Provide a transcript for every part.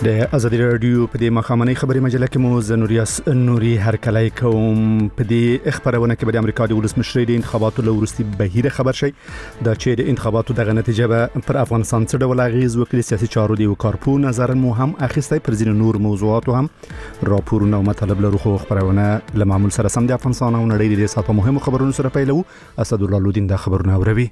د ازادي رادیو په دې مخامنۍ خبري مجله کې مو زنوریاس نوري هرکلای کوم. په دې خبرونه کې د امریکا د ولسمشر د انتخاباتو لورستي بهیره خبر شي دا چې د انتخاباتو دغه نتیجه به پر افغانستان څه ډول اغیز وکړي. سیاسي چارو دی کارپو نظر مو هم اخیسته پر ځینو نور موضوعاتو هم راپورونه او مطالب لرو. خو خبرونه له معمول سره سم د افغانستان او نړۍ د ساتو مهمو خبرونو سره پیلو. اسد الله لودین دا خبرونه اوروي.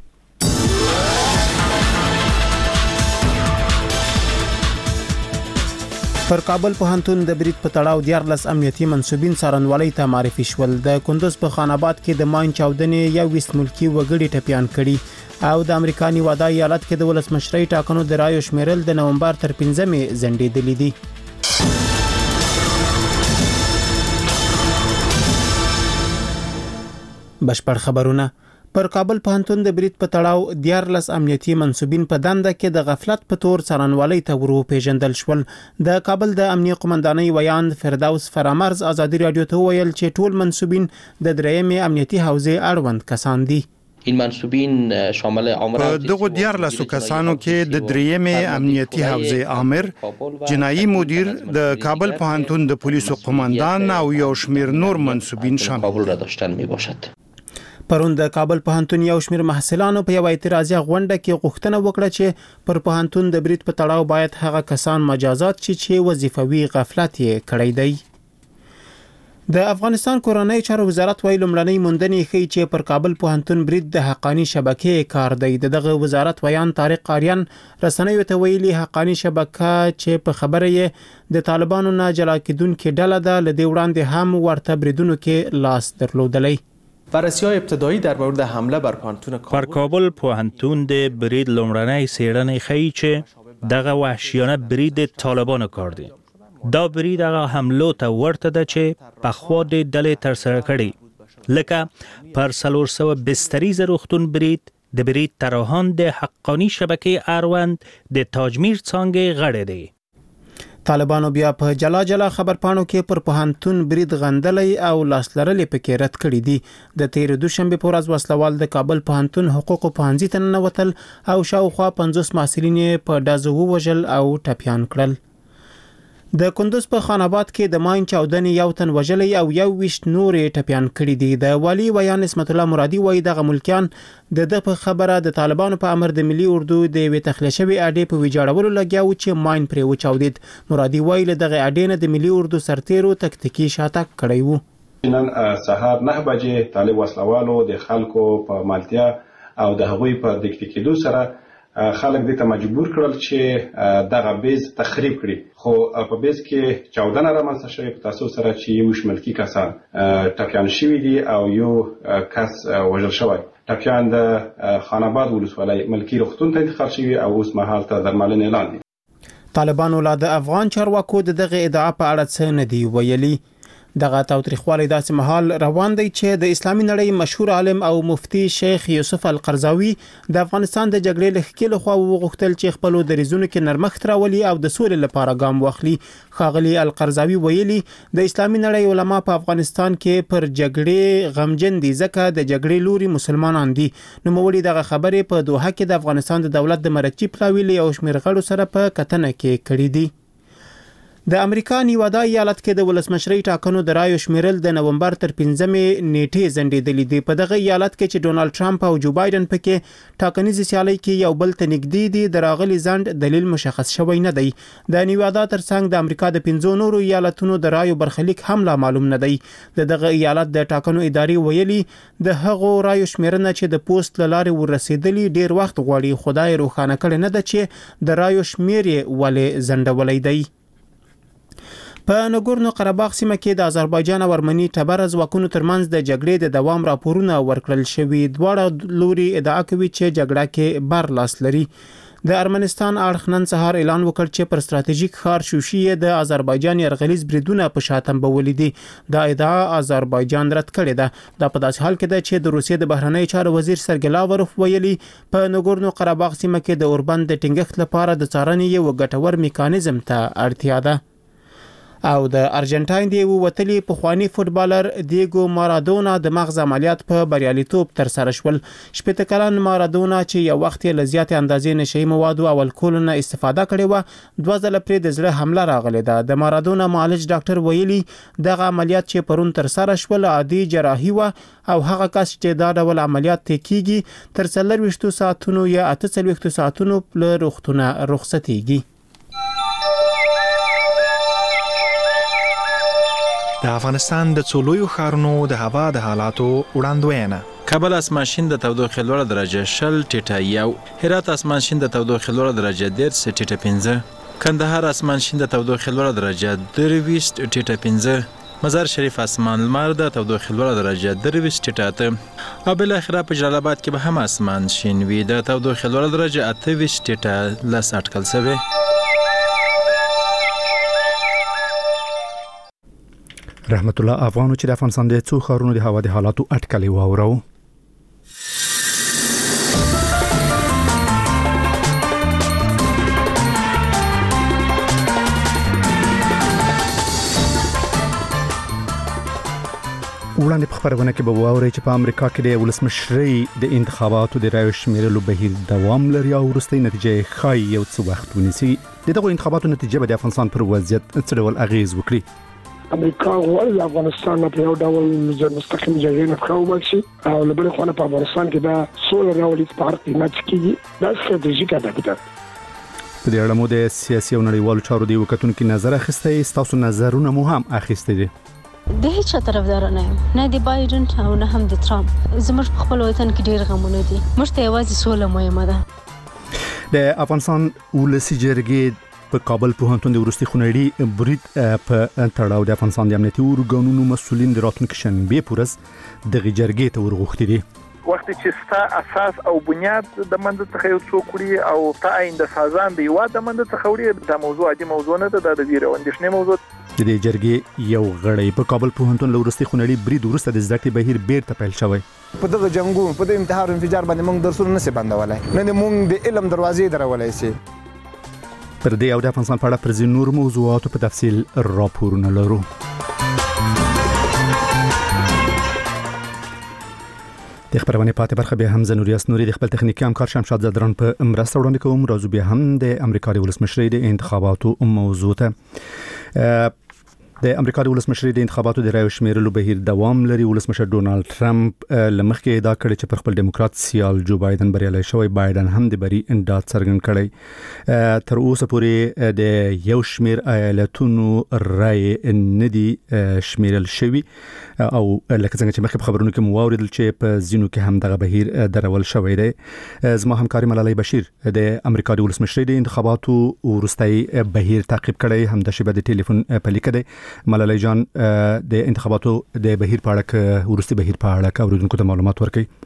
پر کابل پوهنتون د برید په تړاو 14 امنیتي منسوبین څارنوالۍ ته معرفي شول. د کندوز په خان آباد کې د ماین چاودنې 21 ملکی وګړي ټپيان کړي او د امریکا نیوادا ایالت کې د ولسمشرۍ ټاکنو د رایو شمیرل د نومبر تر 15مې ځنډېدلې دي. بشپړ خبرونه. پر کابل پوهنتون د برید په تړاو 14 امنیتي منسوبین په دنده کې د غفلت په تور څارنوالۍ ته ورو پیژندل شول. د کابل د امنیه قومندانۍ ویاند فردوس فرامرز ازادي رادیو ته ویل چې ټول منسوبین د درېمې امنیتي حوزې اړوند کسان دي. این منسوبین شامل عامر دغه 14 کسانو کې د درېمې امنیتي حوزې عامر، جنایي مدیر، د کابل پوهنتون د پولیسو قومندان او یو شمیر نور منسوبین شامل را داشتن میباشد. پرون د کابل پوهنتون یو شمیر محصلانو په یو اعتراضي غونډه کې غوښتنه وکړه چې پر پوهنتون د برید په تړاو باید هغه کسان مجازات شي چې وظیفوي غفلت یې کړی دی. د افغانستان کورنۍ چارو وزارت ویل لمړنۍ موندنې ښیي چې پر کابل پوهنتون برید د حقانی شبکې کار دی. دغه وزارت ویان طارق آریان رسنیو ته ویلي حقانی شبکه چې په خبره یې د طالبانو نه جلا کېدونکې ډله ده، لدې وړاندې هم ورته بریدونو کې لاس درلودلی. بررسی‌های ابتدایی در مورد حمله بر پوهنتون کابل پوهنتون د برید لومړنۍ څېړنې ښیي چې دغه وحشیانه برید طالبانو کار دی. دا برید هغه حملو ته ورته ده چې پخوا د ډلې ترسره کړي، لکه پر 400 بستریز روغتون برید، د برید طراحان د حقانی شبکې اړوند د تاجمیر څانګې غړي دي. طالبانو بیا په جلا جلا خبرپاڼو کې پر پوهنتون برید غندلې او لاس لرلې پکې رد کړې دي. د تیر دوشنبه په ورځ وسلوال د کابل پوهنتون حقوقو پوهنځي ته ننوتل او شاوخوا 50 محصلین په ډزو ووژل او ټپيان کړل. د کندوز په خان آباد کې د ماین چاودنې یو تن وژلې او 21 نورې ټپيان کړي دي. د والی ویان اسمت الله مرادي وایي دغه ملکیان د په خبره د طالبانو په امر د ملي اردو د وی تخلیه شوی اډې په ویجاړولو لګیاو چې ماین پرې وچاودید. مرادي وایي دغه اډې نه د ملي اردو سرتیرو تکتیکی شاتګ کړی وو. نن سهار 9 بجې طالب وسلوالو د خلکو په مالتیا او د هغوی په دکتې کېدو سره خلک دې ته مجبور کړل چې دغه بیز تخریب کړي. خو په بیز کې چاودنه رامنځته شوې په تاسو سره چې یو شملکی کسان ټپيان شوي دي او یو کس وژل شوی. ټپيان د خان آباد ولسوالۍ ملکی روغتون ته انتقال شوي او اوس مهال ته درملنې لاندې. طالبانو لا د افغان چارواکو دغه ادعا په اړه څه نه دی ویلي. دغه تاوتریخوالی داسې مهال روان دی چې د اسلامي نړۍ مشهور عالم او مفتی شیخ یوسف القرضاوي د افغانستان د جګړې لخوا له خوا وغوښتل چې خپل دریزونو کې نرمښت راولي او د سولې لپاره ګام واخلي. ښاغلي القرضاوي ویلي د اسلامي نړۍ علما په افغانستان کې پر جګړې غمجن دي ځکه د جګړې لوري مسلمانان دي. نو مولي دغه خبرې په دوحه کې د افغانستان د دولت د مرکزی پلاوی له شمیر غړو سره په کتنه کې کړې دي. د امریکا نیوادا ایالت کې د ولسمشرۍ ټاکنو د رایو شمیرل د نومبر تر 15مې نیټې ځنډېدلې دي. په دغه ایالت کې چې ډونالد ټرمپ او جو بایدن پکې ټاکنیز سیالي کې یو بل ته نږدې دي، د راغلي ځنډ دلیل مشخص شوی نه دی. د نیوادا ترڅنګ د امریکا د 15 نورو ایالتونو د رایو برخلیک هم لا معلوم نه دی. دغه ایالت د ټاکنو ادارې ویلي د هغو رایو شمیرنه چې د پوسټ لارې ورسېدلې ډیر وخت غواړي. خدای روښانه کړي نه ده چې د رایو شمیر یې ولې ځنډولې دی. په نګورنو قرهباغ سیمه کې د آذربایجان او ارمني ټبر ځواکونو ترمنځ د جګړې د دوام راپورونه ورکړل شوي. دواړه لوري ادعا کوي چې جګړه کې بر لاس لري. د ارمنستان اړخ نن سهار اعلان وکړ چې پر ستراتیژیک ښار شوشي د آذربایجان یرغلیز بریدونه په شاتم بولې دي. دا ادعا آذربایجان رد کړې ده. دا په داسې حال کې ده چې د روسیې د بهرنی چارو وزیر سرګی لاوروف ویلي په نګورنو قرهباغ سیمه کې د اوربند د ټینګښت لپاره د څارنې یو ګټور میکانیزم ته اړتیا ده. او د ارجنټاین دی وتلی پخوانی فوتبالر دیګو مارادونا د مغز عملیات په بریالیتوب تر سره شول. شپږ کلن مارادونا چې یو وخت له زیات اندازې نشي مواد او الکول نه استفاده کړې و، دوه ځله پرې د زړه حمله راغله ده. د مارادونا معالج ډاکټر ویلي دغه عملیات چې پرون تر سره شول عادي جراحي و او هغه کس چې دا ډول عملیات کیږي تر 24 ساعتونو یا 48 ساعتونو په روغتونه رخصتيږي. د افغانستان د څولویو ښارونو د هوا د حالاتو وړاندوینه. کابل اسمانشین د تودوخې لوړه درجه 0.1، هرات اسمانشین د تودوخې لوړه درجه 0.5، کندهار اسمانشین د تودوخې لوړه درجه 23.5، مزار شریف اسمان لمر د تودوخې لوړه درجه 23.8 او بل اخره په جلال آباد کې به هم اسمان شین وي د تودوخې لوړه درجه 28.10 اټکل شوی. رحمت الله افغانو چې د افغانستان د څو ښارونو د هوا د حالاتو اټکلې واورو. وړاندې په خبرونه کې به واورئ چې په امریکا کې د ولسمشرۍ د انتخاباتو د رایو شمیرلو بهیر دوام لري او وروستۍ نتیجه ښایي یو څه وخت ونیسي. دغه انتخاباتو نتیجه به د افغانستان پر وضعیت څه ډول اغیز وکړي؟ امریکا غواړي افغانستان په یو ډول مستقیم جګړه نه کوي چې او لبل خو نه په افغانستان کې دا سول راولي په هر قیمت کې دا ستراتیژیک هدف ده. په دې اړه مو د سیاسي او نړیوالو چارو دی وکتونکو نظر اخیسته. تاسو نظرونه مو هم اخیسته دي؟ د هیڅ طرفدار نه یم، نه د بایدن او نه هم د ترامپ. زموږ په خپل وطن کې ډیر غمونه دي، موږ ته یوازې سوله مهمه ده. د افغانستان ولسی جرګې په کابل پوهنتون د ورستي خونړي برید په تړاو د افغانستان د امنیتي ارګانونو مسؤلین د راتلونکي شنبه پورز د جرګې ته ورغوښتي دي. وخت چې ستا اساس او بنیاد د منځ څخه یو څوک وړي او تا آینده سازان دی و د منځ څخه وړي، دا موضوع عادي موضوع نه ده، د ویره اندېښنې موضوع. د جرګې یو غړی په کابل پوهنتون له ورستي خونړي برید وروسته د زده کړې بهیر بیرته پیل شوی. په دغه جنگونو په دې امتحان انفجار باندې موږ درسونه نه سي بندولای، نه موږ د علم دروازې درولای سي. پر دې او د افغانستان په اړه پر ځینو نور موضوعاتو په تفصیل راپورونه لرو. د خبرونه پاتې برخه به هم زنوریاس نوري د خپل تخنیکی همکار شمشاد زدران په مرسته وړاندې کوم. راځو به هم د امریکا د ولسمشرۍ د انتخاباتو موضوع ته. د امریکا د ولسمشرۍ د انتخاباتو د رایو شمیرلو بهیر دوام لري. ولسمشر ډونالد ټرمپ لمخکې ادعا کړې چې پر خپل ډیموکرات سیال جو بایدن بریالی شوی. بایدن هم د بری انداد څرګند کړی. تر اوسه پورې د یو شمیر ایالتونو رای ندي شمیرل شوی او لکه څنګه چې مخکې خبرونه کې مو اوریدل چې په زینو کې هم دغه بهیر درول شوی دی. زما همکاري ملالۍ بشیر د امریکا د ولسمشرۍ د انتخاباتو ورستۍ بهیر تعقیب کړی، هم د شبکې د ټلیفون په لیک دی. ملالۍ جان د انتخاباتو د بهیر په اړه ورستي بهیر په اړه اوریدونکو ته معلومات ورکړي.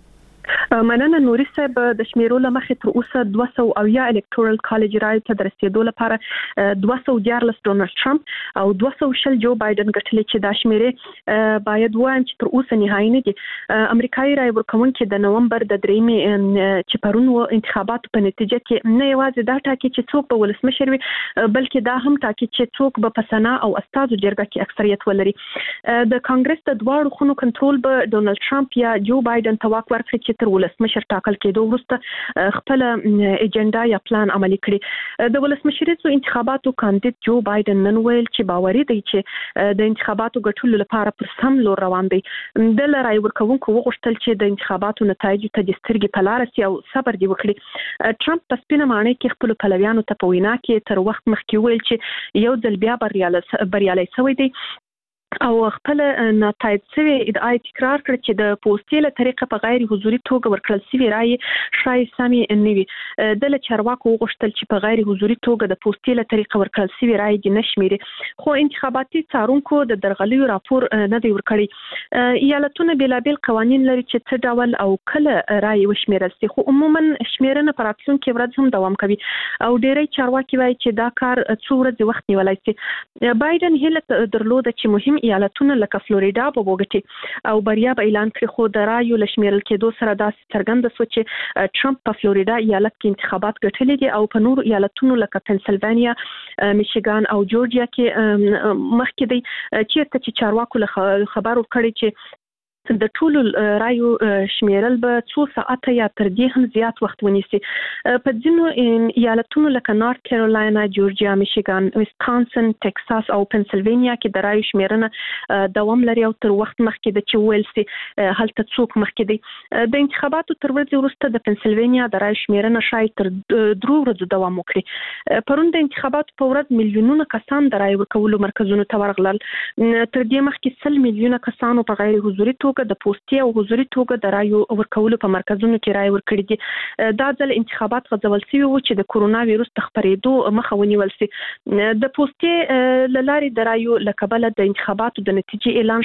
مننه نوري صاحب. د شمیرو لمخې تر اوسه 200 الکتورال کالج رای ته رسیدو لپاره 214 ډونالد ټرمپ او 220 جو بایدن ګټلې چې دا شمیرې باید وایم چې تر اوسه نهایی نه دي. امریکایي رای ورکوونکي د نومبر د 3 چې پرون انتخاباتو په نتیجه کې نه یوازې دا ټاکي چې څوک به ولسمشر وي، بلکې دا هم ټاکي چې څوک به په سنا او استازو جرګه کې اکثریت ولري. د کانګرس د دواړو خونو کنټرول به ډونالد ټرمپ یا جو بایدن ته واک ورکړي چې تر ولسمشر ټاکل کېدو وروسته خپل ایجنډا یا پلان عملي کړي. د ولسمشریزو انتخاباتو کاندید جو بایدن نن ویل چې باوري دی چې د انتخاباتو ګټلو لپاره پر سم لور روان دی. د رای ورکوونکو وغوښتل چې د انتخاباتو نتایج ته د سترګې په لار سي او صبر دی وکړي. ټرمپ په سپینه معنی کې خپل پلویانو ته په وینا کې تر وخت مخکې ویل چې یو ځل بیا بریالی شوی دی او خپل نتایج سوي ادعای تکرار کړ چې د پوسټي له طریقه په غیر حضوري توګه ورکړل سوي رای شای سامي نوي. د چارواکو غوښتل چې په غیر حضوري توګه د پوسټي له طریقه ورکړل سوي رای د نشمیري، خو انتخاباتي څارونکو د درغلیو راپور نه دی ورکړی. ایالتونه بلابل قوانين لري چې څه ډول او کله رای وشمیرل سي، خو عموما شمیرنه پر راتلونکي ورځ هم دوام کوي او ډېری چارواکي وایي چې دا کار څو ورځې وخت نیولای سي. بایدن هیله درلوده چې مهم ایالتونه لکه فلوریدا په وګټي او بریا به اعلان کړي، خو د رایو لشمیرل کېدو سره دا څرګنده شو چې ټرمپ په فلوریدا ایالت کې انتخابات ګټلي دي او په نورو ایالتونو لکه پنسلوانیا، میشیګان او جورجیا کې مخکې دي، چیرته چې چارواکو خبر ورکړي چې د ټولو رایو شمیرل به 2 ساعته یا تر دې هم زیات وخت ونیسي. په ځینو ایالتونو لکه نارت کیرولینا، جورجیا، میشیګان، ویسکانسن، ټکساس او پنسلوانیا کې د رایو شمیرنه دوام لري او تر وخت مخکې د چې ویل سي هلته څوک مخکې دي. د انتخاباتو تر ورځې وروسته د پنسلوانیا د رایو شمیرنه شاید تر 3 ورځې دوام وکړي. پرون د انتخاباتو په ورځ میلیونونه کسان د رایو ورکولو مرکزونو ته ورغلل. تر دې مخکې 100 میلیونه کسانو په غیر حضوري توګه د پوسټي او حضوري توګه د رایو ورکولو په مرکزونو کې رای ورکړي دي. دا ځل انتخابات غځول شوي وو چې د کورونا وایروس د خپرېدو مخه ونیول شي. د پوسټي لارې د رایو لکبله د انتخاباتو د نتیجې اعلان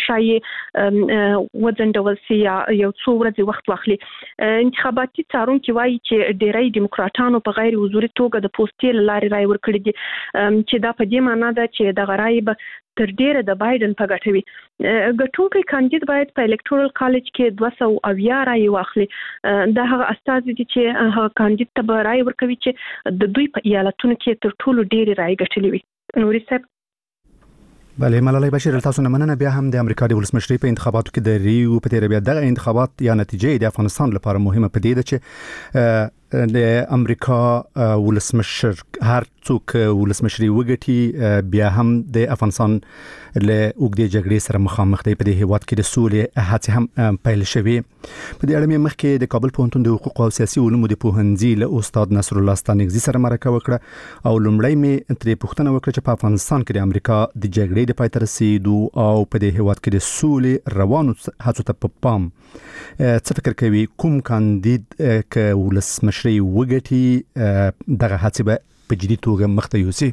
شایي وځنډول شي یا یو څو ورځې وخت واخلي. انتخاباتي څارونکي وایي چې ډېری دیموکراتانو په غیر حضوري توګه د پوسټي لارې رای ورکړي دي چې دا په دې معنی ده چې د رای به تر ډیره د بایدن په ګټوي. ګټونکي کاندید باید په الکتورل کالج کې 280 رای واخلي. دا هغه استازي دي چې هغه کاندید ته رای ورکوي چې د دوی په ایالتونو کې تر ټولو ډیره رای ګټلې وي. نوري صاحب بله، ملالۍ بشیر، تاسو نه مننه. بیا هم د امریکا د ولسمشرۍ په انتخاباتو کې د ریو په تیر بیا دغه انتخابات یا نتیجې د افغانستان لپاره مهمه پدې ده چې د امریکا ولسمشر هر څوک ولسمشري وګټي بیا هم د افغانستان له اوږدې جګړې سره مخامخ دی. په دې هیواد کې د سولې هڅې هم پیل شوې. په دې اړه مې مخکې د کابل پوهنتون د حقوق او سیاسي علومو د پوهنځي له استاد نصر الله ستانکزي سره مرکه وکړه او لومړی مې ترې پوښتنه وکړه چې په افغانستان کې د امریکا د جګړې د پای ته رسیدو او په دې هیواد کې د سولې روانو هڅو ته په پام څه فکر کوي، کوم کاندید ک ولسمشري وګټي دغه هڅې به په جدي توګه مخته یوسي؟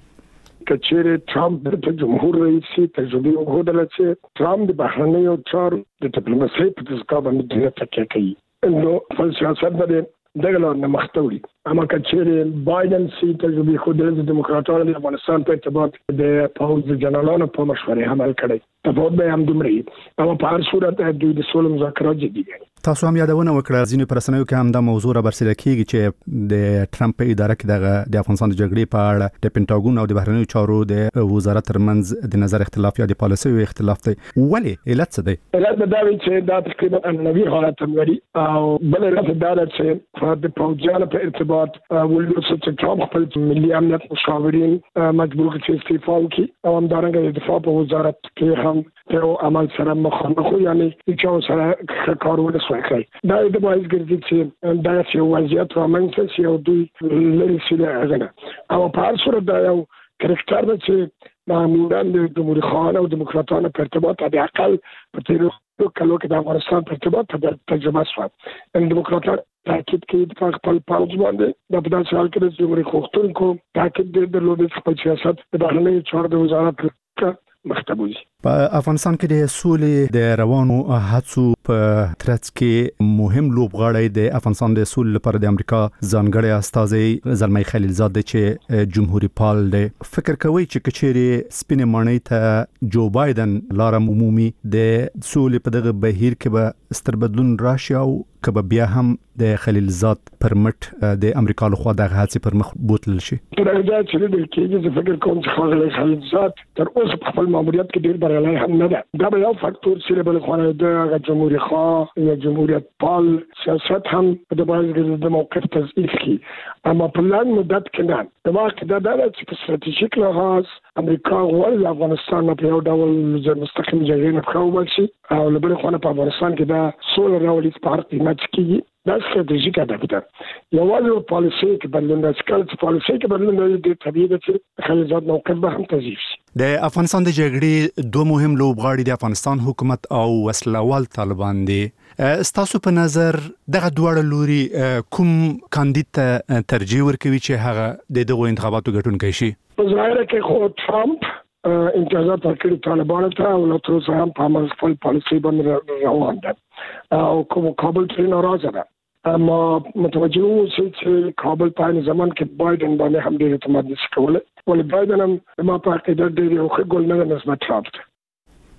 کچېره ټرمپ د جمهور رئیس تجربه وګړه چې ټرمپ د بهرنیو چارو د ډیپلوماسۍ په تسکا باندې د تکیه کوي نو په سیاست باندې دغه لار نه مختوري. اما کچېره بایدن سي تجربه خو د دیموکراتانو د افغانستان په ارتباط د پوز جنرالانو په مشورې عمل کړی. تفاوت به هم دومره اما په هر صورت دوی د سولې مذاکرات جدي دي. تاسو هم یادونه وکړه ځینې پرسنوي کې هم دا موضوع را برسېره کیږي چې د ټرمپ په اداره کې د افغانستان د جګړې په اړه د پینټاګون او د بهرنیو چارو د وزارت ترمنځ د نظر اختلاف یا د پالیسۍ اختلاف دی. ولې علت څه دی؟ علت دا دی چې دا تقریبا نوی حالت لري او بل علت دا دی چې د پوځیانو په ارتباط ولې چې ټرمپ خپل ملي امنیت مشاورین مجبور کړي چې استعفا وکړي او همدارنګه د دفاع په وزارت کې هم په عمل سره مخامخ یعنی چې سره کارونه کوي. دا د باید ګرځي چې دا چې وضعیت رامنځته شي او دوی لري سره اغنه او په هر صورت دا یو کرکټر دی چې معمولاً د جمهوریت خان او دیموکراتانو په ارتباط د اقل په تیر کلو کې د افغانستان په ارتباط تجربه شوه. دیموکراتان تاکید کوي د خپل پاوځ باندې د بدل سره کې د جمهوریت خوښتونکو تاکید درلود خپل سیاست د بهرنیو چارو د وزارت مختبوزي. په افغانستان کې د سولې د روانو هڅو په ترڅ کې مهم لوبغاړی د افغانستان د سولې لپاره د امریکا ځانګړی استازی زلمی خلیلزاد دی چې جمهوریت پال دی. فکر کوي چې کچېرې سپینې ماڼۍ ته جو بایدن لاره عمومي د سولې په دغه بهیر کې به ستر بدلون راشي او که بیا هم د خلیلزاد پر مټ د امریکا لخوا دغه هڅې پر مخ بوتلل شي؟ دا چې د کېږي زه فکر کوم چې خلیلزاد تر اوسه په خپل ماموریت کې ډېر بریالی هم نه ده. دا به یو فاکتور چې بل خو د جمهوریت خوا یا جمهوریت پال سیاست هم د باید د موقف تضعیف کی اما په لنډ مدت کې نه. د واقع دا چې په ستراتیژیک لحاظ امریکا غواړي افغانستان په یو ډول مستقیم جګړې نه کوي شي او لبل خو په افغانستان کې دا سولر راولي په هر قیمت کې دا ستراتیژیک هدف ده. یوازې پالیسي کې بدلون راځي چې پالیسي کې بدلون راځي د طبيعي ده چې خلیلزاد موقف به هم تضعیف شي. د افغانستان د جګړې دوه مهم لوبغاړي د افغانستان حکومت او وسلوال طالبان دي. ستاسو په نظر دغه دواړه لوري کوم کاندید ته ترجیح ورکوي چې هغه د دغه انتخاباتو ګټونکی شي؟ په ظاهر کې خو ټرمپ امتیازات ورکړي طالبانو ته او له تر اوسه هم په عمل خپل پالیسي باندې روان ده او کوم کابل ترې ناراضه ده. اما متوجه اوسئ چې کابل په زمان کې بایدن باندې هم ډېر اعتماد نشي کولی ولې بایدن هم ما په عقیده ډېر یو ښه ګل نه نسبت ټرمپ ته.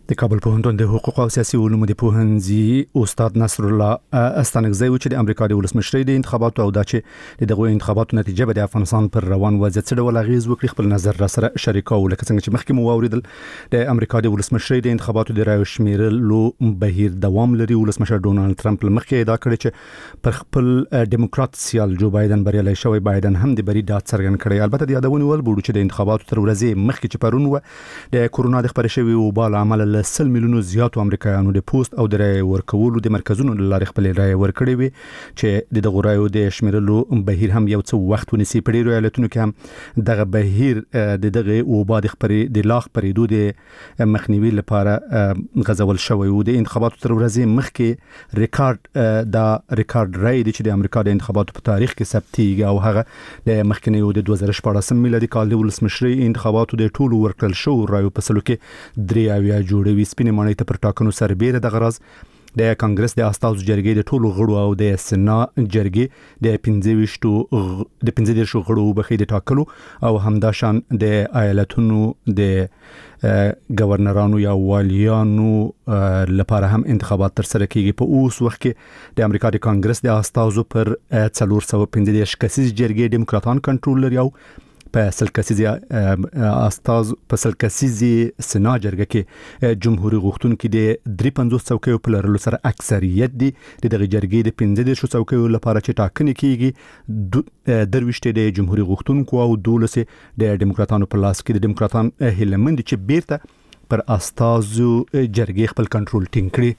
د کابل پوهنتون د حقوق او سیاسي علومو د پوهنځي استاد نصر الله استانکزی و چې د امریکا د ولسمشرۍ د انتخاباتو او د دغه انتخاباتو نتیجه به د افغانستان پر روان وضعیت څه ډول اغیز وکړي خپل نظر را سره شریکاو. لکه څنګه چې مخکې مو واوریدل د امریکا د ولسمشرۍ د انتخاباتو د رایو شمیرلو بهیر دوام لري. ولسمشر ډونالد ټرمپ مخکې ادعا کړې چې پر خپل ډیموکرات سیال جو بایدن بریالي شوی. بایدن هم د بری ډاډ څرګند کړی. البته د یادونه ول بوډو چې د انتخاباتو تر ورځې مخکې چې پرون و د کورونا د خبرې شوی او بال عمل له 100 میلیونو زیاتو امریکایانو د پوسټ او د رای ورکولو د مرکزونو لارې خپل رای ورکړي وي چې د دغه رایو د شمیرلو بهیر هم یو څه وخت ونیسي. په ډیرو ایالتونو کې هم دغه بهیر د دغه او بعد خبرې د لاغ پرېدو د مخنیوي لپاره غځول شوی و. د انتخاباتو تر ورځې مخکې ریکارډ رای دی چې د امریکا د انتخاباتو په تاریخ کې ثبتېږي او هغه د مخکنیو د 2014 میلادي کال د ولسمشرۍ انتخاباتو د ټولو ورکړل شو رایو په سلو کې 3 جوړوي. سپینې ماڼۍ ته پر ټاکنو سربېره د غرض د کانګرس د استازو جرګې د ټولو غړو او د سنا جرګې د 15 غړو بخې د ټاکلو او همداشان د ایالتونو د گورنرانو یا والیانو لپاره هم انتخابات تر سره کیږي. په اوس وخت کې د امریکا د کانګرس د استازو پر 415 کسیز جرګې دیموکراتان کنټرول لري او په سلکسیزي استاز په سلکسیزي سنا جرګه کې جمهوریت غوښتونکو د 53 څوکیو په لرلو سره اکثریت دي. دغه جرګې د 15 څوکیو لپاره چې ټاکنې کیږي 23 د جمهوریت غوښتونکو او 12 د دیموکراتانو په لاس کې. د دیموکراتان هیلمند چې بیرته پر استازو جرګې خپل کنټرول ټینګ کړي.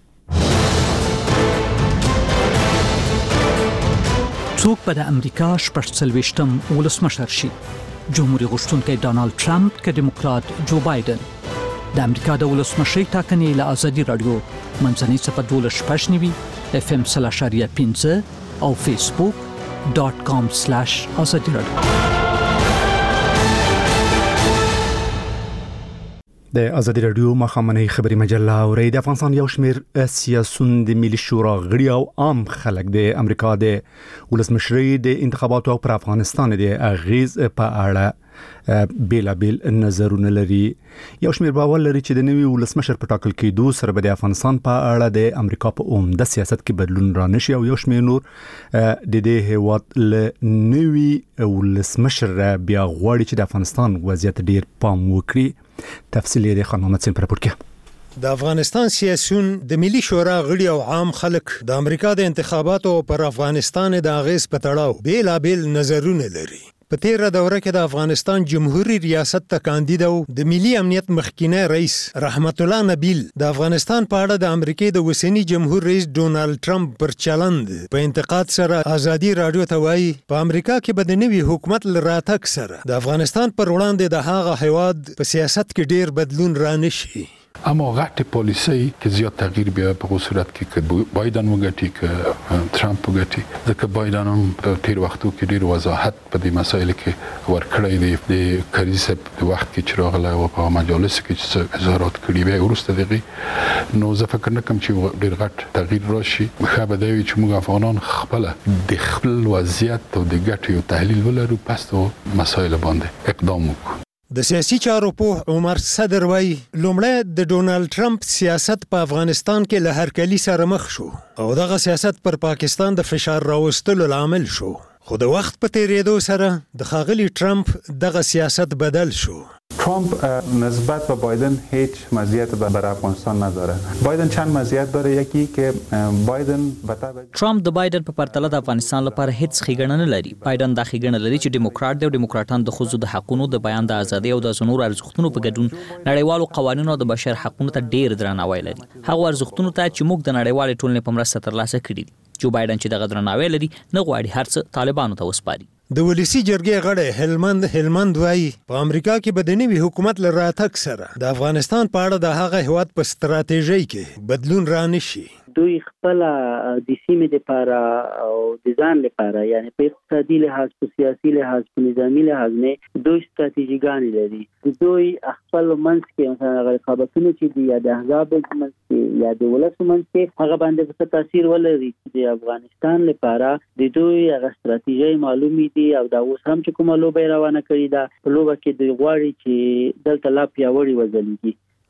څوک به د امریکا 48م ولسمشر شي؟ جمهوریت غوښتونکی ډانالد ټرمپ که دیموکرات جو بایدن؟ د امریکا د ولسمشرۍ ټاکنې له ازادي رادیو منځنۍ صفحه 12 FM 0.5 او facebook.com/azadi radio. د ازادي رادیو مخامنۍ خبري مجله او د افغانستان یو شمیر سیاسون د ملي شورا غړي او عام خلک د امریکا د ولسمشرۍ د انتخاباتو او پر افغانستان د اغیز په اړه بیلابیل نظرونه لري. یو شمیر باور لري چې د نوي ولسمشر په ټاکل کېدو سره به د افغانستان په اړه د امریکا په عمده سیاست کې بدلون رانشي او یو شمیر نور د دې هیواد له نوي ولسمشر بیا غواړي چې د افغانستان وضعیت ډیر پام وکړي. تفصیلی د خان محمد سیم پر راپور کې. د افغانستان سیاسيون د ملي شورا غړي او عام خلک د امریکا د انتخاباتو پر افغانستان د اغیز په تړاو بیلابیل نظرونه لري. په تیره دوره کې د افغانستان جمهوریت ریاست ته کاندید او د ملي امنیت مخکینی رئیس رحمت الله نبیل د افغانستان په اړه د امریکای د وسنی جمهور رئیس ډونالد ټرمپ پر چلند په انتقاد سره ازادي رادیو ته وایي په امریکا کې به د نوي حکومت لراتک سره د افغانستان پر وړاندې د هغه هیواد په سیاست کې ډیر بدلون رانشي. اما غټ پالیسي کې زیات تغییر بیا په صورت کې چې بایدن وګټي که ټرمپ وګټي ځکه بایدن هم په تیر وختو کې ډیر وضاحت په دې مسایلو کې ورکړی دی. د کریز په وخت کې چې راغله او په مجالس کې چې اظهارات کړي به ورسته دغه نو زه فکر نه کوم چې ډیر غټ تغییر راشي. خو به دوی چې موږ افغانان خپل د خپل وضعیت او د ګټو تحلیل ولرو پس تو مسایل باندې اقدام وکړو. د سیاسي چارو په عمر صدر وای لومړی د ډونالد ټرمپ سیاست په افغانستان کې له هرکلی سره مخ شو او دغه سیاست پر پاکستان د فشار راوستلو لامل شو. خو د وخت په تیریدو سره د ښاغلي ټرمپ دغه سیاست بدل شو. ترامپ نسبت به بایدن هیچ مزیت برای افغانستان نداره. بایدن چند مزیت داره. یکی که بایدن ترامپ د بایدن په پرتله د افغانستان لپاره هیڅ ښېګڼه نه لري. بایدن دا ښېګڼه لري چې دیموکرات دی او دیموکراتان د ښځو د حقونو د بیان د ازادۍ او د نورو ارزښتونو په ګډون نړیوالو قوانینو او د بشر حقونو ته ډیر درناوی لري. هغه ارزښتونو ته چې موږ د نړیوالې ټولنې په مرسته ترلاسه کړي دي. جو بایدن چې دغه درناوی لري نه غواړي هر څه طالبانو ته وسپاري. د ولسی جرګې غړی هلمند وایي په امریکا کې به د نوي حکومت له راتګ سره د افغانستان په اړه د هغه هیواد په ستراتیژۍ کې بدلون رانشي. دوی خپل د سیمې لپاره او د ځان لپاره یعنی په اقتصادي لحاظ په سیاسي لحاظ په نظامی لحاظ نه دوی ستراتیژیګان لري. دوی خپل منځ کې مثلا رقابتونه چې دی یا د احزاب منځ کې یا د ولس منځ کې هغه باندې څه تاثیر ولري چې د افغانستان لپاره د دوی هغه ستراتیژي معلومي دي او دا اوس هم چې کومه لوبه روانه کړې ده په لوبه کې دوی غواړي چې دلته لا پیاوړي وځلېږي.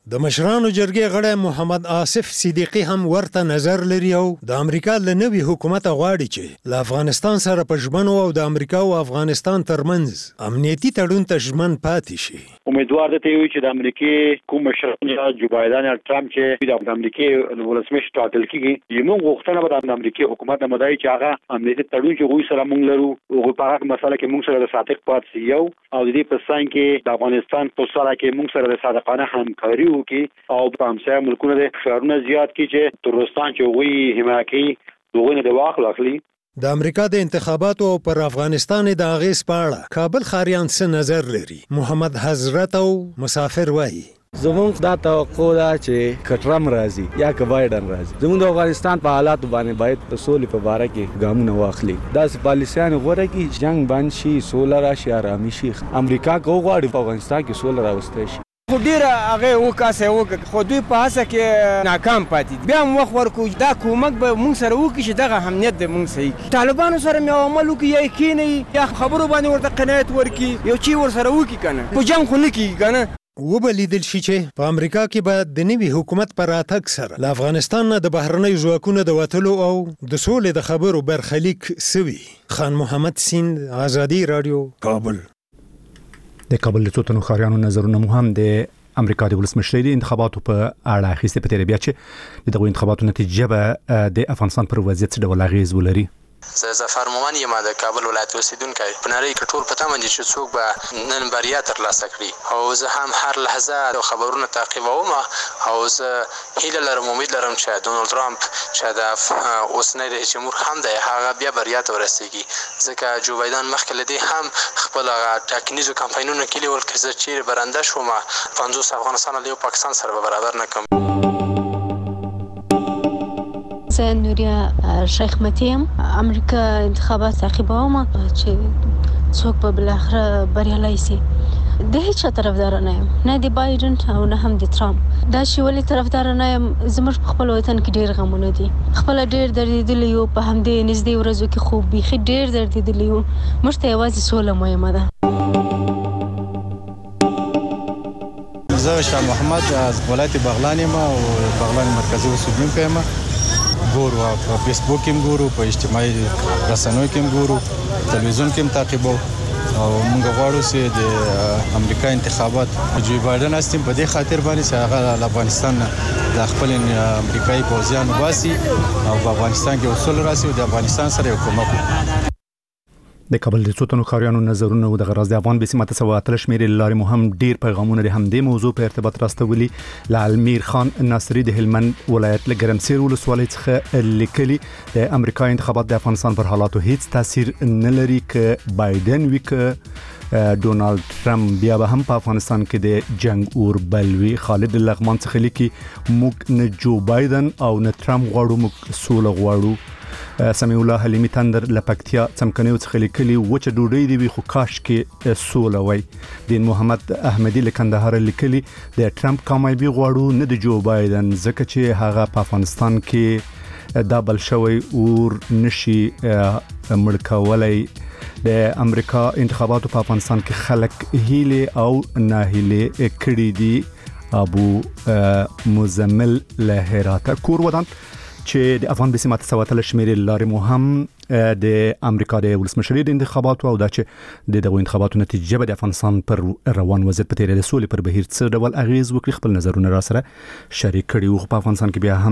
د مشرانو جرګې غړی محمد آصف صدیقی هم ورته نظر لري او د امریکا له نوي حکومت غواړي چې له افغانستان سره په ژمنو او د امریکا او افغانستان ترمنځ امنیتي تړون ته ژمن پاتې شي. امیدوار دی چې د امریکای کوم مشران یا جو بایدن یا ټرمپ چې د امریکای ولسمشر ټاکل کیږي یمو غوښتنه به د امریکای حکومت نه مدعي چې هغه امنیتي تړون چې غوي سره مونږ لرو او په هغه مسله کې مونږ سره د صادق پاتې یو او د دې په څنګ کې د افغانستان په سره کې مونږ سره د صادقانه همکاري وکړي او په همسایه ملکونو د خبرونه زیات کړي چې ترستان چې غوي حمایتي دوغونه د واخل اخلي. د امریکا د انتخاباتو پر افغانستان د اغیز په اړه کابل خاریان څه نظر لري؟ محمد حضرت او مسافر وایي زمونږ دا توقع ده چې کټرم راځي یا که بایدن راځي زمونږ د افغانستان په حالات باندې باید د سولې په باره کې ګامونه واخلي. داسې پالیسیان غوره کړي جنگ بند شي سوله راشي آرامي شي. امریکا کو غواړي په افغانستان کې سوله راوستي شي خو ډیره هغه وکاسه خو دوی په هڅه کې ناکام پاتې بیا هم وخت ورکو دا کومک به مونږ سره وکړي چې دغه امنیت د مونږ صحیح طالبانو سره مې عمل وکړي یا کینې یا خبرو باندې ورته قناعت ورکړي یو چی ور سره وکړي کنه په جنگ خو نه کیږي کنه. وبلیدل شي چې په امریکا کې به د نوي حکومت پر راتګ سره له افغانستان نه د بهرنۍ ځواکونو د وتلو او د سولې د خبرو برخلیک سوي. خان محمد سیند آزادی رادیو کابل. د کابل له څو تنو خاریانو نظرونه مهم د امریکا د ولسمشرۍ د انتخاباتو په اړه اخیسته په تیر بیا چې دغه انتخاباتو نتیجه به د افغانستان پر وضعیت څه ډول اغیز ولري. زه ظفر مومن یم د کابل ولایت اوسیدونکی په نړۍ کې ټول پته مندي چې څوک به نن بریا ترلاسه کړي او زه هم هر لحظه د خبرونو تعقیبوم او زه هیله لرم امید لرم چې ډونالد ټرمپ چې د اوسنی رئیس جمهور هم دی هغه بیا بریا ته ورسیږي ځکه جو بایدن مخکې له دې هم خپل ټاکنیزو کمپاینونو کې لیول چې زه چیرې برنده شوم 50 افغانستان له پاکستان سره برابر نه کوم. زه نوریا شیخ متیم امریکا انتخابات تعقیبوم چې څوک به بالاخره بریالی شي. د هیڅ طرفدار نه یم نه د بایدن او نه هم د ټرمپ. دا چې ولې طرفدار نه یم زموږ په خپل وطن کې ډیر غمونه دي خپل ډیر دردیدلی یو په همدې نږدې ورځو کې خوب بيخي ډیر دردیدلی یو موږ ته یوازې سوله مهمه ده. زه شاه محمد از ولایت بغلان یم او بغلان مرکزی اوسیدونکی یم. ګورو په فیسبوک کې ګورو په اجتماعي رسنیو کې ګورو تلویزیون کې تعقیبو او موږ غواړو چې د امریکا انتخابات جو بایدن استیم په دې خاطر باندې چې هغه افغانستان د خپل امریکایي پوځیان واسي او په افغانستان کې اصول راسي او د افغانستان سره حکومت وکړي. د کابل د څو تنو خاریانو نظرونه او د غراز د افغان بسمت سواتل شمیرې لارې مهم ډیر پیغامونه د همدې موضوع په ارتباط راستولي. لعلمیر خان ناصری د هلمند ولایت لګرمسیر ولسوالۍ څخه لیکلي د امریکا انتخابات د افغانستان پر حالاتو هیڅ تاثیر نه لري ک بایدن وی ک ډونالد ټرمپ بیا به هم په افغانستان کې د جنگ اور بلوي. خالد لغمان څخه لیکي موږ نه جو بایدن او نه ټرمپ غواړو موږ سوله غواړو. سمیع الله حلیمی تندر لپکتیا څمکنیو څخه لیکلي وچه ډوډۍ دی خو کاش کې سوله وای. دین محمد احمدی لکندهار لیکلي د ټرمپ کامیابی غواړو نه د جو بایدن ځکه چې هغه په افغانستان کې دا بل شوی اور نشي مړ کولای. د امریکا انتخاباتو په افغانستان کې خلک هیله او ناهیله کړي دي. ابو مزمل له هراته کور ودان چې د افغان بسمت سواتل شمیرې لارې مهم د امریکا د ولسمشرۍ د انتخاباتو او دا چې دغه انتخاباتو نتیجه به د افغانستان پر روان وضعیت په تیر د سولې پر بهیر څه ډول اغیز وکړي خپل نظرونه را سره شریک کړي او په افغانستان کې بیا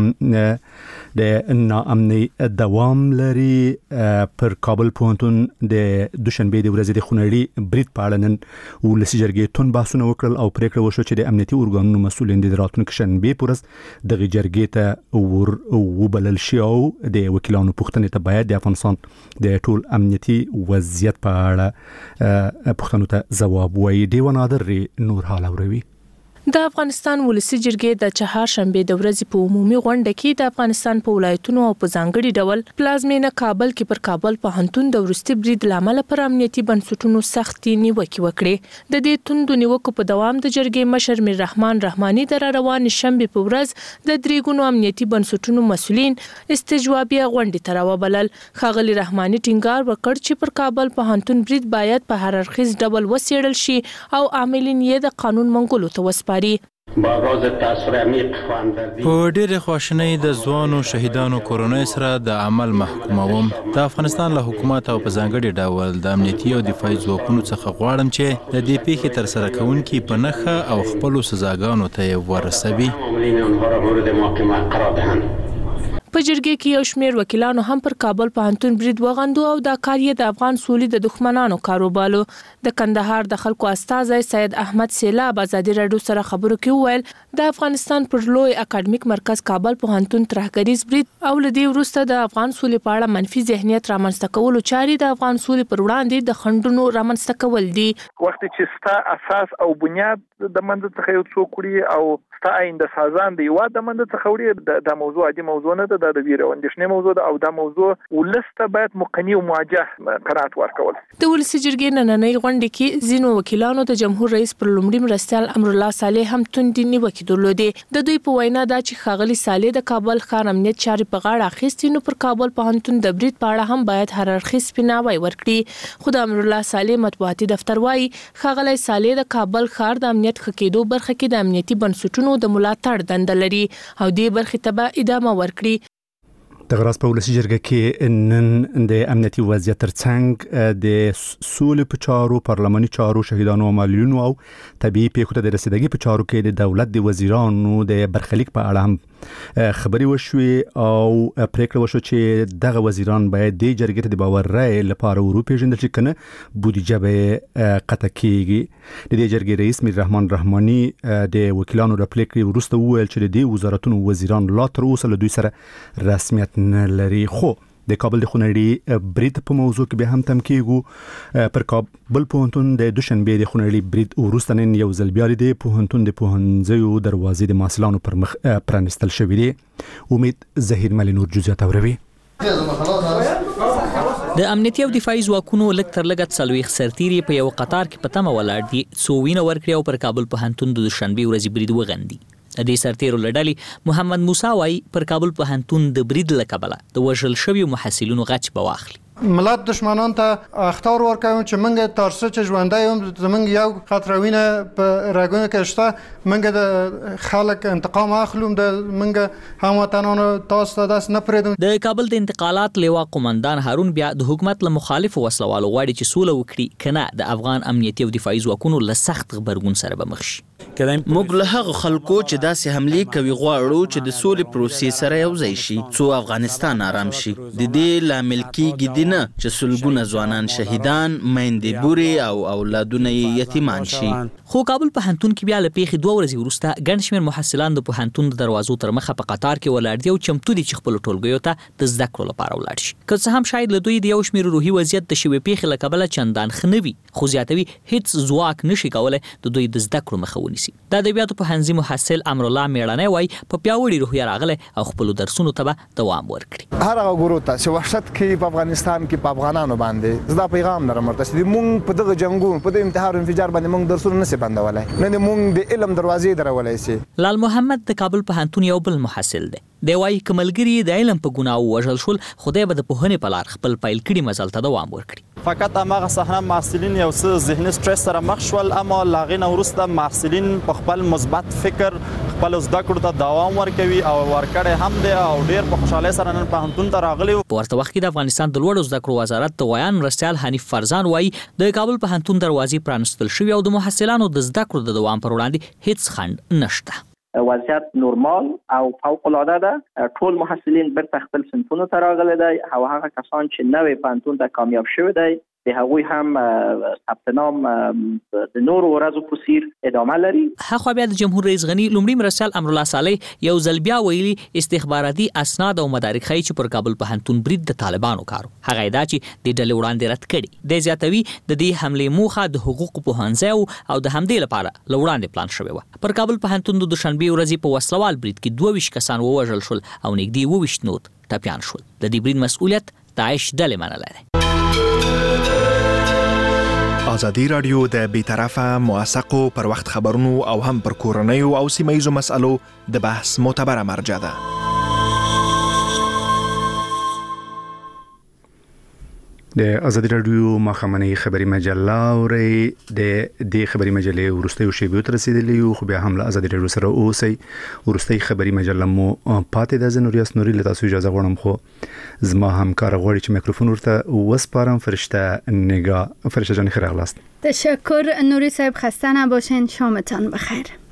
هم د ناامنۍ دوام لري. پر کابل پوهنتون د دوشنبه د ورځې د خونړي برید په اړه نن ولسي جرګې تون بحثونه وکړل او پریکړه وشو چې د امنیتي ارګانونو مسؤلین د راتلونکي شنبه په ورځ دغه جرګې ته وبلل شي او د وکیلانو پوښتنې ته باید د افغانستان د ټول امنیتي وضعیت په اړه پوښتنو ته ځواب وایي. دیوان نادر نور حال اوروي. د افغانستان ولسی جرګې د چهارشنبه د ورځې په عمومي غونډه کې د افغانستان په ولایتونو او په ځانګړي ډول پلازمینه کابل کې پر کابل پوهنتون د وروستي برید لامل پر امنیتي بنسټونو سختي نیوکې وکړې. د دې توندو نیوکو په دوام د جرګې مشر میر رحمان رحماني د روان شنبه په ورځ د دریګونو امنیتي بنسټونو مسؤلین استجوابیه غونډه ته راوبلل. ښاغلي رحماني ټینګار وکړ چې پر کابل پوهنتون برید باید په هر اړخیز ډول وڅېړل شي او عاملین یې د قانون منګولو ته وسپاري. په ډېرې خواشینۍ د ځوانو شهیدانو کورنۍ سره د عمل محکوموم. د افغانستان له حکومت او په ځانګړي ډول د امنیتي او دفاعي ځواکونو څخه غواړم چې د دې پیښې ترسره کوونکي په نښه او خپلو سزاګانو ته یې ورسوي. په جرګې کې یو شمېر وکیلانو هم پر کابل پوهنتون برید وغندو او دا کار یې د افغان سولې د دښمنانو کاروبالو. د کندهار د خلکو استازی سید احمد سیلاب ازادي راډیو سره خبرو کې وویل د افغانستان پر لوی اکاډمیک مرکز کابل پوهنتون ترهګریز برید او لدی وروسته د افغان سولې په اړه منفي ذهنیت رامنځته کولو چاري د افغان سولې پر وړاندې د خنډونو رامنځته کول دي. وخت چې ستا اساس او بنیاد د منځ څخه یو څوک وړي او ستا آینده سازان دی و د منځ څخه وړي د موضوع عادي موضوع نه ده، د ویره او اندېښنې موضوع ده او دا موضوع ولسته باید مقنی او مواجه قرارات ورکول. د ولسی جرګې نننۍ غونډه کې ځینو وکیلانو د جمهور رئیس پر لومړي مرستیال امرالله صالح هم توندې نیوکې درلودې. د دوی په وینا دا چې ښاغلي صالح د کابل ښار امنیت چاري په غاړه اخیستي نو پر کابل پوهنتون د برید په اړه هم باید هر اړخیز سپیناوی ورکړي. خو د امرالله صالح مطبوعاتي دفتر وايي ښاغلي صالح د کابل ښار د امنیت ښه کېدو برخه کې د امنیتي بنسټونو د ملاتړ دنده لري او دې برخې ته به ادامه ورکړي. د غراس په ولسی جرګه کې نن د امنیتي وضعیت ترڅنګ د سولې په چارو، پارلماني چارو، شهیدانو او معلولینو او طبيعي پیښو ته د رسیدګۍ په چارو کې د دولت د وزیرانو د برخلیک په اړه هم خبري وشوې او پریکړه وشو چې دغه وزیران باید د جرګې ته د باور رائے لپاره وروپیژندل شي کنه بودیجه به قطع کیږي. د دې جرګې رئیس میر رحمان رحماني د وکیلانو د پریکړې وروسته وویل چې د دې وزارتونو وزیران لا تر اوسه له دوی سره رسمیت نه لري. خو د کابل د خونړي برید په موضوع کې به هم تم کېږو. پر کابل پوهنتون د دوشنبه د خونړي برید وروسته نن یو ځل بیا د پوهنتون د پوهنځیو دروازې د محصلانو پر مخ پرانستل شوې دي. امید ظهیر ملي نور جزئیات اوروي. د امنیتي او دفاعي ځواکونو لږ تر لږه 40 سرتیري په یو قطار کې په تمه ولاړ دي څو وینه ورکړي او پر کابل پوهنتون د دوشنبه ورځې برید وغندي. د دې سرتیرو لړلې محمد موسی وايي پر کابل پوهنتون د برید له کبله د وژل شویو محصلینو غچ به واخلي. ملت دشمنان ته اختار ورکوم چې منګه ترڅو چې ژوندای هم زمونږ یو خطروینه په راګونه کې شته منګه د خلک انتقام اخلم د منګه هموطنانو تاسو ته داس نه پریدم. د کابل د انتقالات لیوا قومندان هارون بیا د حکومت له مخالف وسلوالو غواړي چې سوله وکړي کنه د افغان امنیتي او دفاعي ځواکونو له سخت غبرګون سره به مخ شي. موږ له هغه خلکو چې داسې حملې کوي غواړو چې د سولې پروسې سره یو ځای شي څو افغانستان آرام شي. د دې لامل کېږي نه چې سلګونه ځوانان شهیدان، میندې بورې او اولادونه یتیمان شي. خو کابل پوهنتون کې بیا له پیښې 2 ورځې وروسته ګڼ شمېر محصلان د پوهنتون د دروازو تر مخه په قطار کې ولاړ دي او چمتو دي چې خپل ټولګیو ته د زده کړو لپاره ولاړ شي. که څه هم شاید له دوی د یو شمېر روحي وضعیت د شوې پیښې له کبله چندان ښه نه وي، خو زیاتوي هیڅ ځواک نشي کولی د دوی د زده کړو مخه ونیسي. د ادبیاتو پوهنځي محصل امرالله میړنی وایي په پیاوړې روحیه راغلی او خپلو درسونو ته به دوام ورکړي. هر هغه ګروپ ته چې وحشت کوي په افغانستان کې په افغانانو باندې زدا پیغام درم ورته چې مونږ په دغه جنگونو په دغه انتحار او انفجار باندې مونږ درسونه نشي بندولای، نه مونږ د علم دروازې درولای شي. لال محمد د کابل پوهنتون یو بل محصل دی. دی وايي کملګری د علم په ګناو وژل شول، خدای به د پوهنې په لار خپل پیل کړي مزل ته دوام ورکړي. فقط هغه صحنه محصلین یو څه ذهني سټرس سره مخ شول، اما لاغینه وروسته محصلین په خپل مثبت فکر خپل زده کړو ته دوام ورکوي او ورکړې هم دی او ډیر په خوشاله سره نن پوهنتون ته راغلي. په ورته وخت کې د افغانستان د لوړو زده کړو وزارت د ویان مرستیال حنیف فرزان وايي د کابل پوهنتون دروازې پرانستل شوې او د محصلانو د زده کړو د دوام پر وړاندې هیڅ خنډ نشته. وضعیت نورمال او فوق العاده ده. ټول محصلین بیرته خپل صنفونو ته راغلي دي او هغه کسان چې نوې پوهنتون ته کامیاب شوي دي د هغوی هم ثبت نام د نورو ورځو په څیر ادامه لري. هغه بیا د جمهور رئیس غنی لومړي مرستیال امرالله صالح یو ځل بیا ویلي استخباراتي اسناد او مدارک ښیي چې پر کابل پوهنتون برید د طالبانو کارو. هغه دا چې د ډلې وړاندې رد کړي. د زیاتوي د دې حملې موخه د حقوقو پوهنځي او د همدې لپاره لوړاندې پلان شوی و. پر کابل پوهنتون د دوشنبه ورځې په وسلوال برید کې 22 کسان ووژل شول او نږدې 22 نور ټپیان شول. د دې برید مسؤلیت داعش ډلې منلی دی. ازادي رادیو د بی‌طرفه موثقو پر وخت خبرونو او هم پر کورنیو او سیمه‌ییزو مسألو د بحث معتبره مرجع ده. د ازادي رادیو مخامنۍ خبري مجله اوري د خبري مجلې ورستي شیبو تر رسیدلی خو بیا هم له ازادي رادیو سره اوسئ. ورستي خبري مجله مو پاتې د زنوریاس نوري له تاسو اجازه غواړم خو زما همکار غواړي چې میکروفون ورته وسپارم. فرشته نگاه، فرشته جان خیر اغلاست. تشکر نوری صاحب، خسته نباشین، شامتان بخیر.